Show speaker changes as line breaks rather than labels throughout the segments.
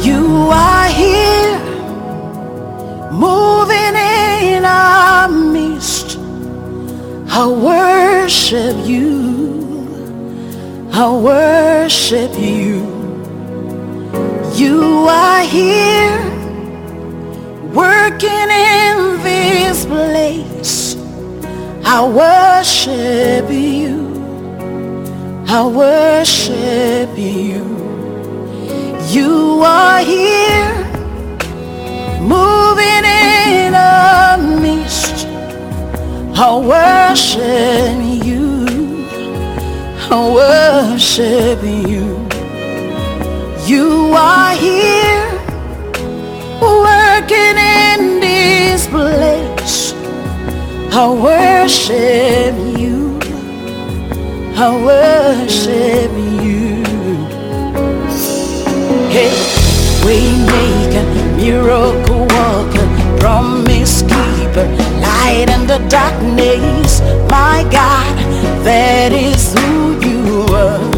You are here, moving in our midst. I worship you, I worship you. You are here, working in this place. I worship you, I worship you. You are here, moving in our midst. I worship you, I worship you. You are here, working in this place. I worship you, I worship you. Hey, waymaker, miracle worker, promise keeper, light in the darkness. My God, that is who you are.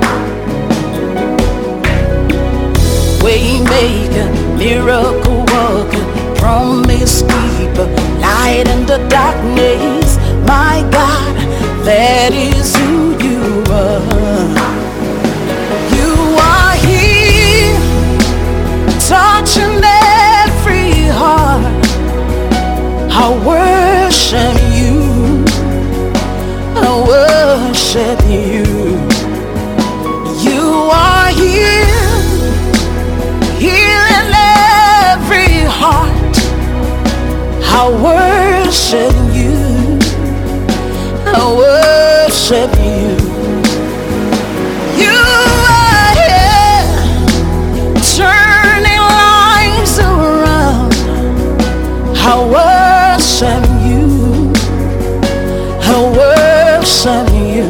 Waymaker, miracle worker, promise keeper, light in the darkness. My God, that is who you are. You are here, touching every heart. I worship you, I worship you. You are here, healing every heart. I worship you, I worship you. You are here, turning lives around. I worship you, I worship you.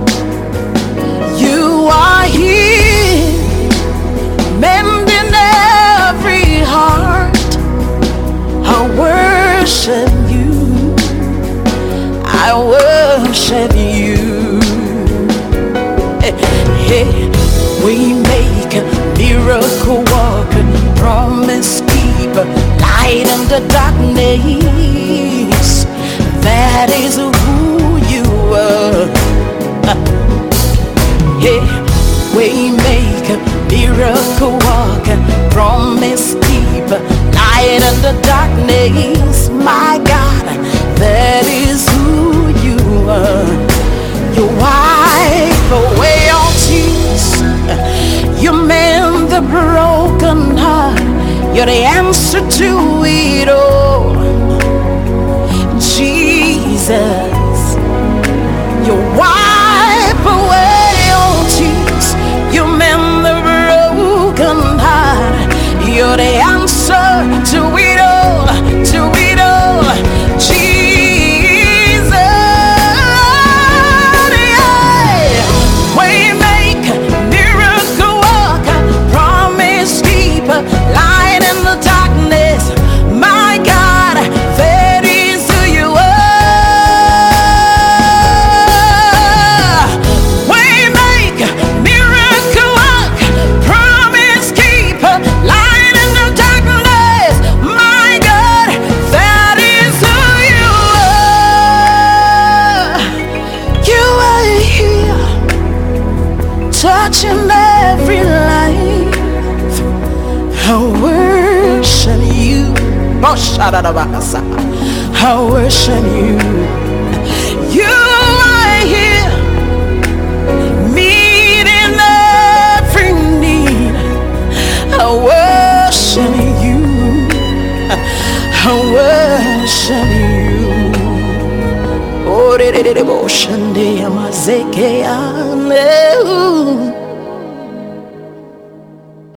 You are here, mending every heart. I worship you, I worship you. Hey, we make a miracle worker, promise keeper, light in the darkness. That is who you are. Hey, we make a miracle worker, promise keeper, light in the darkness. My God, that is who you are. You wipe away all tears, you mend the broken heart. You're the answer to it all, Jesus. You wipe away all tears, you mend the broken heart. You're the answer to it all, to it all, Jesus. Yeah. Waymaker, miracle worker, promise keeper, light in the darkness. My God, that is who you are. Waymaker, miracle worker, promise keeper, light in the darkness. My God, that is who you are. You are here, touching every life. I worship you. Oh, shadadabakasa. I worship you. You are here, meeting every need. I worship you, I worship you. Oh, de de de de, bo shande amazeke ane.